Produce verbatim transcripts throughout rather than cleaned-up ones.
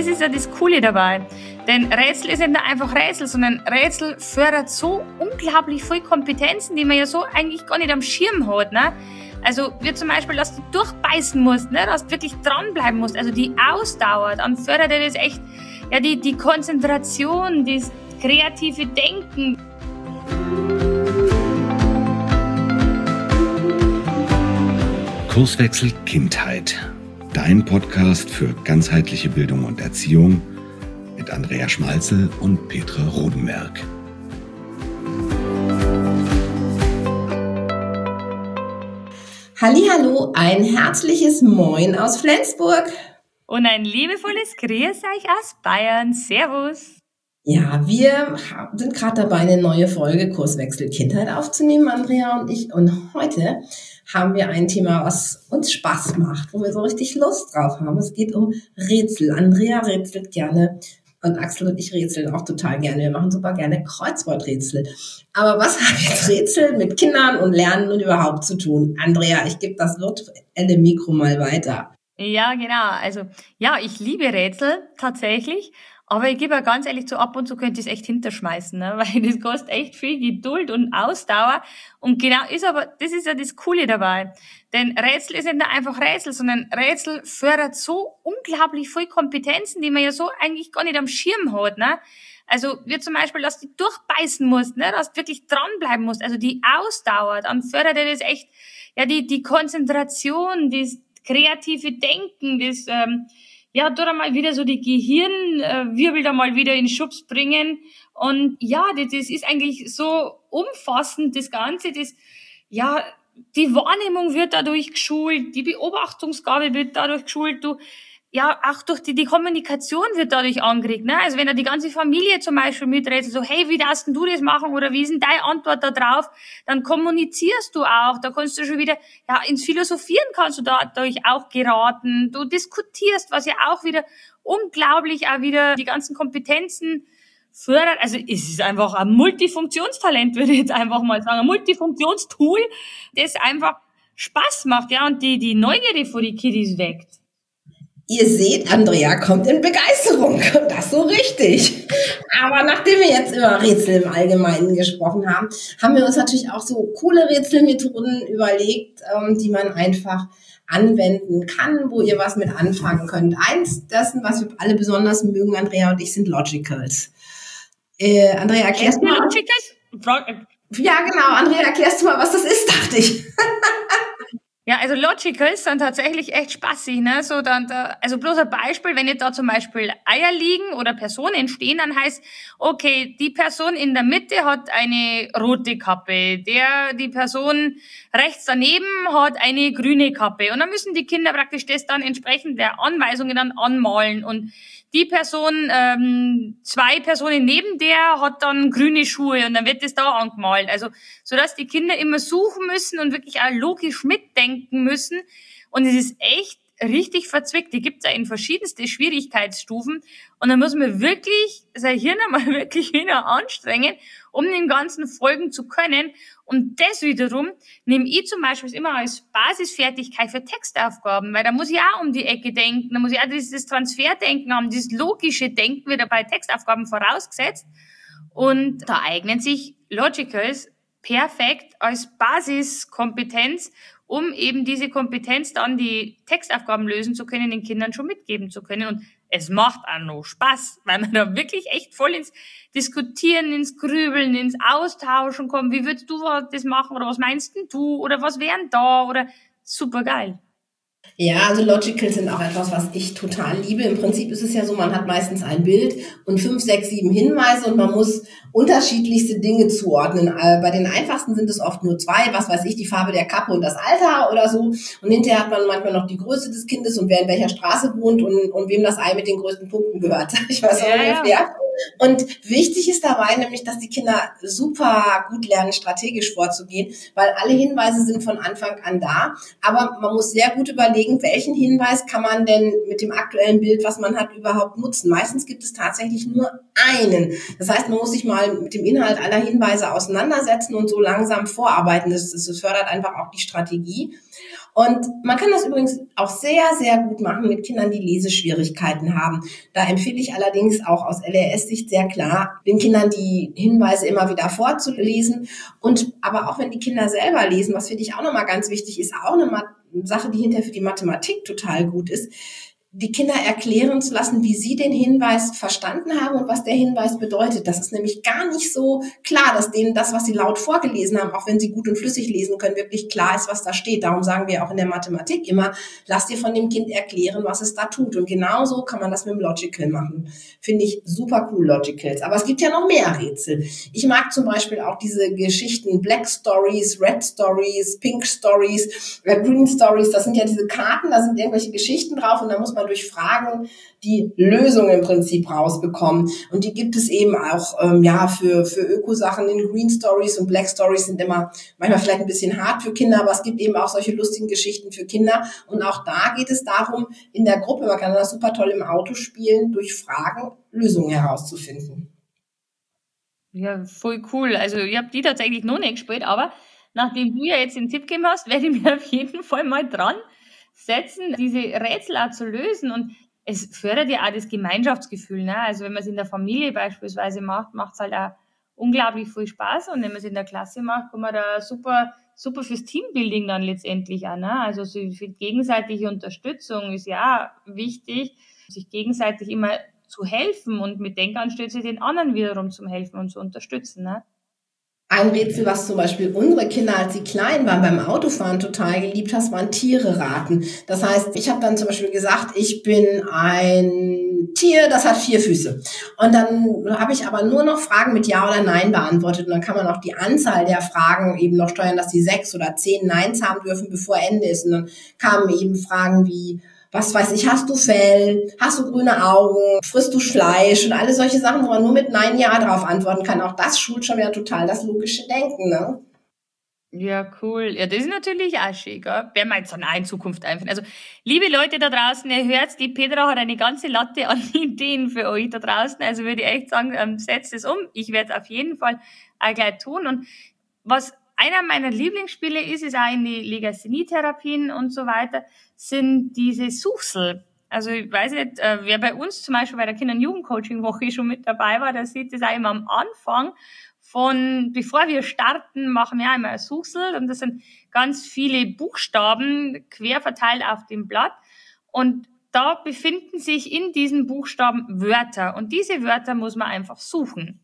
das ist ja das Coole dabei. Denn Rätsel ist nicht nur einfach Rätsel, sondern Rätsel fördert so unglaublich viele Kompetenzen, die man ja so eigentlich gar nicht am Schirm hat. Ne? Also wie zum Beispiel, dass du durchbeißen musst, ne? Dass du wirklich dranbleiben musst, also die Ausdauer, dann fördert dir das echt ja, die, die Konzentration, das kreative Denken. Kurswechsel Kindheit. Dein Podcast für ganzheitliche Bildung und Erziehung mit Andrea Schmalzel und Petra Rodenberg. Hallihallo, ein herzliches Moin aus Flensburg. Und ein liebevolles Grüß euch aus Bayern. Servus. Ja, wir sind gerade dabei, eine neue Folge Kurswechsel Kindheit aufzunehmen, Andrea und ich. Und heute haben wir ein Thema, was uns Spaß macht, wo wir so richtig Lust drauf haben. Es geht um Rätsel. Andrea rätselt gerne und Axel und ich rätseln auch total gerne. Wir machen super gerne Kreuzworträtsel. Aber was haben jetzt Rätsel mit Kindern und Lernen und überhaupt zu tun? Andrea, ich gebe das virtuelle Mikro mal weiter. Ja, genau. Also, ja, ich liebe Rätsel tatsächlich. Aber ich gebe ja ganz ehrlich zu, ab und zu könnte ich es echt hinterschmeißen, ne? Weil das kostet echt viel Geduld und Ausdauer. Und genau ist aber, das ist ja das Coole dabei. Denn Rätsel ist nicht nur einfach Rätsel, sondern Rätsel fördert so unglaublich viel Kompetenzen, die man ja so eigentlich gar nicht am Schirm hat, ne? Also, wie zum Beispiel, dass du durchbeißen musst, ne? Dass du wirklich dranbleiben musst, also die Ausdauer, dann fördert dir das echt, ja, die, die Konzentration, das kreative Denken, das, ähm, ja, tut einmal wieder so die Gehirnwirbel da mal wieder in Schubs bringen. Und ja, das, das ist eigentlich so umfassend, das Ganze, das, ja, die Wahrnehmung wird dadurch geschult, die Beobachtungsgabe wird dadurch geschult, du, ja, auch durch die, die Kommunikation wird dadurch angeregt, ne? Also wenn da die ganze Familie zum Beispiel mitredet, so, hey, wie darfst denn du das machen oder wie ist denn deine Antwort da drauf? Dann kommunizierst du auch, da kannst du schon wieder, ja, ins Philosophieren kannst du dadurch auch geraten, du diskutierst, was ja auch wieder unglaublich auch wieder die ganzen Kompetenzen fördert. Also es ist einfach ein Multifunktionstalent, würde ich jetzt einfach mal sagen, ein Multifunktionstool, das einfach Spaß macht, ja, und die, die Neugierde vor die Kiddies weckt. Ihr seht, Andrea kommt in Begeisterung. Und das so richtig. Aber nachdem wir jetzt über Rätsel im Allgemeinen gesprochen haben, haben wir uns natürlich auch so coole Rätselmethoden überlegt, die man einfach anwenden kann, wo ihr was mit anfangen könnt. Eins dessen, was wir alle besonders mögen, Andrea und ich, sind Logicals. Äh, Andrea, erklärst du mal? Logicals? Ja, genau. Andrea, erklärst du mal, was das ist, dachte ich. Ja, also Logicals sind tatsächlich echt spaßig, ne? So dann, da, also bloß ein Beispiel, wenn jetzt da zum Beispiel Eier liegen oder Personen entstehen, dann heißt, okay, die Person in der Mitte hat eine rote Kappe, der, die Person rechts daneben hat eine grüne Kappe. Und dann müssen die Kinder praktisch das dann entsprechend der Anweisungen dann anmalen. Und die Person, ähm, zwei Personen neben der hat dann grüne Schuhe und dann wird das da angemalt. Also, so dass die Kinder immer suchen müssen und wirklich auch logisch mitdenken müssen. Und es ist echt richtig verzwickt. Die gibt's ja in verschiedenste Schwierigkeitsstufen. Und dann muss man wirklich sein Hirn einmal wirklich wieder anstrengen, um den ganzen folgen zu können. Und das wiederum nehme ich zum Beispiel immer als Basisfertigkeit für Textaufgaben, weil da muss ich auch um die Ecke denken, da muss ich auch dieses Transferdenken haben, dieses logische Denken wird bei Textaufgaben vorausgesetzt. Und da eignen sich Logicals perfekt als Basiskompetenz, um eben diese Kompetenz dann die Textaufgaben lösen zu können, den Kindern schon mitgeben zu können. Und es macht auch noch Spaß, weil man da wirklich echt voll ins Diskutieren, ins Grübeln, ins Austauschen kommt. Wie würdest du das machen oder was meinst denn du oder was wären da oder super geil. Ja, also Logicals sind auch etwas, was ich total liebe. Im Prinzip ist es ja so, man hat meistens ein Bild und fünf, sechs, sieben Hinweise und man muss unterschiedlichste Dinge zuordnen. Bei den einfachsten sind es oft nur zwei, was weiß ich, die Farbe der Kappe und das Alter oder so. Und hinterher hat man manchmal noch die Größe des Kindes und wer in welcher Straße wohnt und, und wem das Ei mit den größten Punkten gehört. Ich weiß auch ja, ungefähr. Ja. Und wichtig ist dabei nämlich, dass die Kinder super gut lernen, strategisch vorzugehen, weil alle Hinweise sind von Anfang an da. Aber man muss sehr gut überlegen, welchen Hinweis kann man denn mit dem aktuellen Bild, was man hat, überhaupt nutzen. Meistens gibt es tatsächlich nur einen. Das heißt, man muss sich mal mit dem Inhalt aller Hinweise auseinandersetzen und so langsam vorarbeiten. Das, das fördert einfach auch die Strategie. Und man kann das übrigens auch sehr, sehr gut machen mit Kindern, die Leseschwierigkeiten haben. Da empfehle ich allerdings auch aus L R S-Sicht sehr klar, den Kindern die Hinweise immer wieder vorzulesen. Und aber auch wenn die Kinder selber lesen, was finde ich auch nochmal ganz wichtig ist, auch eine Sache, die hinterher für die Mathematik total gut ist, die Kinder erklären zu lassen, wie sie den Hinweis verstanden haben und was der Hinweis bedeutet. Das ist nämlich gar nicht so klar, dass denen das, was sie laut vorgelesen haben, auch wenn sie gut und flüssig lesen können, wirklich klar ist, was da steht. Darum sagen wir auch in der Mathematik immer, lass dir von dem Kind erklären, was es da tut. Und genauso kann man das mit dem Logical machen. Finde ich super cool, Logicals. Aber es gibt ja noch mehr Rätsel. Ich mag zum Beispiel auch diese Geschichten Black Stories, Red Stories, Pink Stories, Green Stories. Das sind ja diese Karten, da sind irgendwelche Geschichten drauf und da muss man durch Fragen die Lösung im Prinzip rausbekommen. Und die gibt es eben auch ähm, ja für für Ökosachen. In Green Stories und Black Stories sind immer manchmal vielleicht ein bisschen hart für Kinder, aber es gibt eben auch solche lustigen Geschichten für Kinder. Und auch da geht es darum, in der Gruppe, man kann das super toll im Auto spielen, durch Fragen Lösungen herauszufinden. Ja, voll cool. Also ich habe die tatsächlich noch nicht gespielt, aber nachdem du ja jetzt den Tipp gegeben hast, werde ich mir auf jeden Fall mal dran setzen, diese Rätsel auch zu lösen. Und es fördert ja auch das Gemeinschaftsgefühl. Ne? Also wenn man es in der Familie beispielsweise macht, macht es halt auch unglaublich viel Spaß. Und wenn man es in der Klasse macht, kann man da super, super fürs Teambuilding dann letztendlich auch. Ne? Also so für gegenseitige Unterstützung ist ja auch wichtig, sich gegenseitig immer zu helfen und mit Denkanstöße den anderen wiederum zum Helfen und zu unterstützen. Ne? Ein Rätsel, was zum Beispiel unsere Kinder, als sie klein waren, beim Autofahren total geliebt haben, waren Tiere raten. Das heißt, ich habe dann zum Beispiel gesagt, ich bin ein Tier, das hat vier Füße. Und dann habe ich aber nur noch Fragen mit Ja oder Nein beantwortet. Und dann kann man auch die Anzahl der Fragen eben noch steuern, dass die sechs oder zehn Neins haben dürfen, bevor Ende ist. Und dann kamen eben Fragen wie, was weiß ich, hast du Fell, hast du grüne Augen, frisst du Fleisch und alle solche Sachen, wo man nur mit Nein, Ja drauf antworten kann. Auch das schult schon wieder total das logische Denken, ne? Ja, cool. Ja, das ist natürlich auch schön, gell? Werden wir jetzt dann auch in Zukunft einführen. Also, liebe Leute da draußen, ihr hört, die Petra hat eine ganze Latte an Ideen für euch da draußen. Also würde ich echt sagen, ähm, setzt es um. Ich werde es auf jeden Fall auch gleich tun. Und was einer meiner Lieblingsspiele ist, ist auch in die Legasthenie-Therapien und so weiter, sind diese Suchsel. Also ich weiß nicht, äh, wer bei uns zum Beispiel bei der Kinder- und Jugendcoaching-Woche schon mit dabei war, der sieht das auch immer am Anfang von, bevor wir starten, machen wir auch immer ein Suchsel und das sind ganz viele Buchstaben quer verteilt auf dem Blatt und da befinden sich in diesen Buchstaben Wörter und diese Wörter muss man einfach suchen.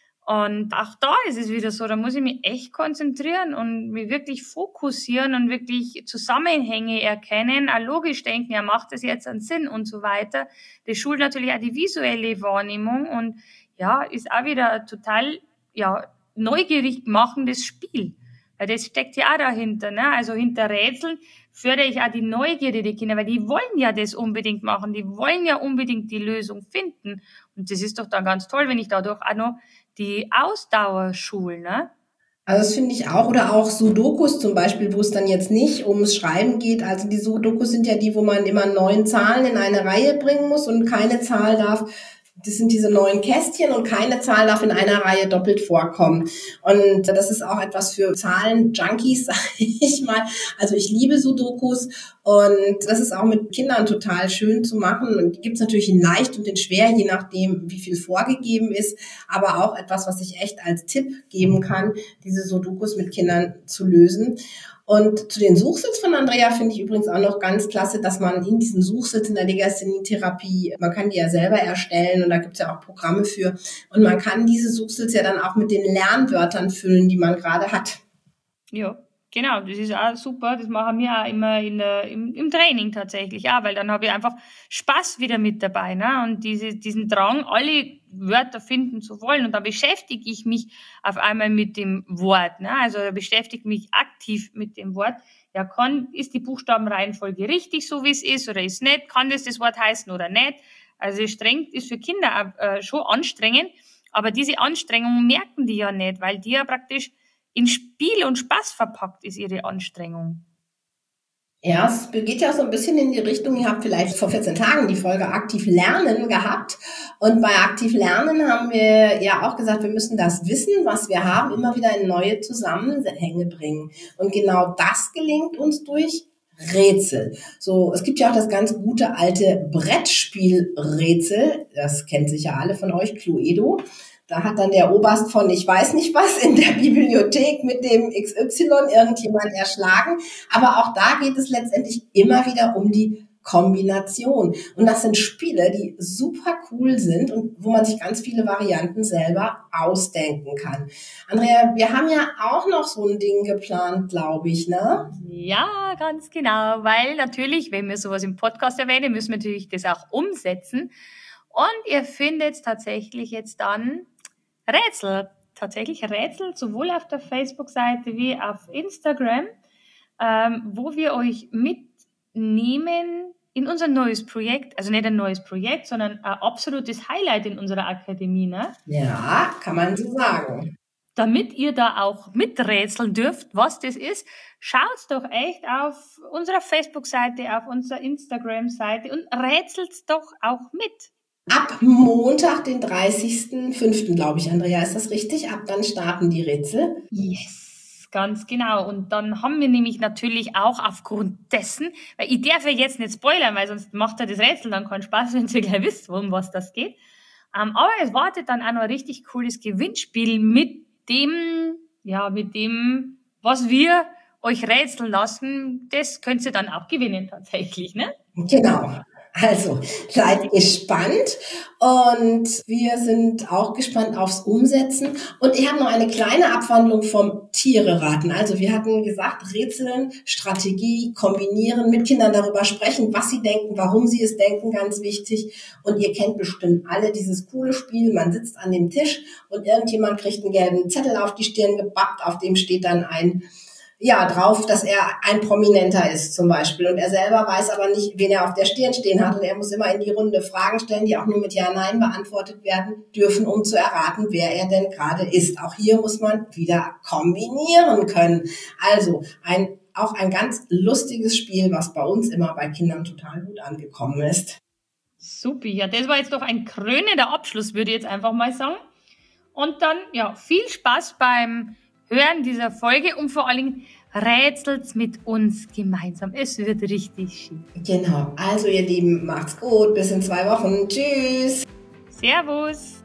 Und auch da ist es wieder so, da muss ich mich echt konzentrieren und mich wirklich fokussieren und wirklich Zusammenhänge erkennen, auch logisch denken, ja, macht das jetzt einen Sinn und so weiter. Das schult natürlich auch die visuelle Wahrnehmung und ja, ist auch wieder ein total, ja, neugierig machendes Spiel. Weil das steckt ja auch dahinter, ne? Also hinter Rätseln fördere ich auch die Neugierde der Kinder, weil die wollen ja das unbedingt machen, die wollen ja unbedingt die Lösung finden. Und das ist doch dann ganz toll, wenn ich dadurch auch noch die Ausdauer schulen, ne? Also das finde ich auch. Oder auch Sudokus zum Beispiel, wo es dann jetzt nicht ums Schreiben geht. Also die Sudokus sind ja die, wo man immer neun Zahlen in eine Reihe bringen muss und keine Zahl darf, das sind diese neuen Kästchen und keine Zahl darf in einer Reihe doppelt vorkommen. Und das ist auch etwas für Zahlen-Junkies, sage ich mal. Also ich liebe Sudokus und das ist auch mit Kindern total schön zu machen. Und die gibt es natürlich in leicht und in schwer, je nachdem, wie viel vorgegeben ist. Aber auch etwas, was ich echt als Tipp geben kann, diese Sudokus mit Kindern zu lösen. Und zu den Suchsitz von Andrea finde ich übrigens auch noch ganz klasse, dass man in diesen Suchsitz in der Legasthenie-Therapie, man kann die ja selber erstellen und da gibt es ja auch Programme für. Und man kann diese Suchsitz ja dann auch mit den Lernwörtern füllen, die man gerade hat. Ja, genau, das ist auch super. Das machen wir auch immer in der, im, im Training tatsächlich auch, weil dann habe ich einfach Spaß wieder mit dabei, ne? Und diese, diesen Drang, alle Wörter finden zu wollen. Und da beschäftige ich mich auf einmal mit dem Wort, ne? Also da beschäftige ich mich aktiv mit dem Wort. Ja, kann, ist die Buchstabenreihenfolge richtig, so wie es ist, oder ist nicht? Kann das das Wort heißen oder nicht? Also streng ist für Kinder auch, äh, schon anstrengend, aber diese Anstrengung merken die ja nicht, weil die ja praktisch in Spiel und Spaß verpackt ist ihre Anstrengung. Ja, es geht ja so ein bisschen in die Richtung, ihr habt vielleicht vor vierzehn Tagen die Folge Aktiv Lernen gehabt und bei Aktiv Lernen haben wir ja auch gesagt, wir müssen das Wissen, was wir haben, immer wieder in neue Zusammenhänge bringen und genau das gelingt uns durch Rätsel. So, es gibt ja auch das ganz gute alte Brettspielrätsel. Das kennt sicher alle von euch, Cluedo. Da hat dann der Oberst von ich weiß nicht was in der Bibliothek mit dem X Y irgendjemand erschlagen. Aber auch da geht es letztendlich immer wieder um die Kombination. Und das sind Spiele, die super cool sind und wo man sich ganz viele Varianten selber ausdenken kann. Andrea, wir haben ja auch noch so ein Ding geplant, glaube ich, ne? Ja, ganz genau, weil natürlich, wenn wir sowas im Podcast erwähnen, müssen wir natürlich das auch umsetzen. Und ihr findet tatsächlich jetzt dann Rätsel, tatsächlich Rätsel, sowohl auf der Facebook-Seite wie auf Instagram, ähm, wo wir euch mitnehmen in unser neues Projekt, also nicht ein neues Projekt, sondern ein absolutes Highlight in unserer Akademie, ne? Ja, kann man so sagen. Damit ihr da auch miträtseln dürft, was das ist, schaut doch echt auf unserer Facebook-Seite, auf unserer Instagram-Seite und rätselt doch auch mit. Ab Montag, den dreißigsten fünften glaube ich, Andrea, ist das richtig? Ab dann starten die Rätsel. Yes, ganz genau. Und dann haben wir nämlich natürlich auch aufgrund dessen, weil ich darf ja jetzt nicht spoilern, weil sonst macht ja das Rätsel dann keinen Spaß, wenn ihr gleich wisst, um was das geht. Um, aber es wartet dann auch noch ein richtig cooles Gewinnspiel mit dem, ja, mit dem, was wir euch rätseln lassen. Das könnt ihr dann auch gewinnen tatsächlich, ne? Genau. Also, seid gespannt und wir sind auch gespannt aufs Umsetzen. Und ich habe noch eine kleine Abwandlung vom Tiere raten. Also wir hatten gesagt, Rätseln, Strategie, kombinieren, mit Kindern darüber sprechen, was sie denken, warum sie es denken, ganz wichtig. Und ihr kennt bestimmt alle dieses coole Spiel, man sitzt an dem Tisch und irgendjemand kriegt einen gelben Zettel auf die Stirn gebappt, auf dem steht dann ein ja, drauf, dass er ein Prominenter ist zum Beispiel und er selber weiß aber nicht, wen er auf der Stirn stehen hat und er muss immer in die Runde Fragen stellen, die auch nur mit Ja, Nein beantwortet werden dürfen, um zu erraten, wer er denn gerade ist. Auch hier muss man wieder kombinieren können. Also ein auch ein ganz lustiges Spiel, was bei uns immer bei Kindern total gut angekommen ist. Super, ja, das war jetzt doch ein krönender Abschluss, würde ich jetzt einfach mal sagen. Und dann, ja, viel Spaß beim Hören dieser Folge und vor allen Dingen rätselt's mit uns gemeinsam. Es wird richtig schön. Genau. Also ihr Lieben, macht's gut. Bis in zwei Wochen. Tschüss. Servus.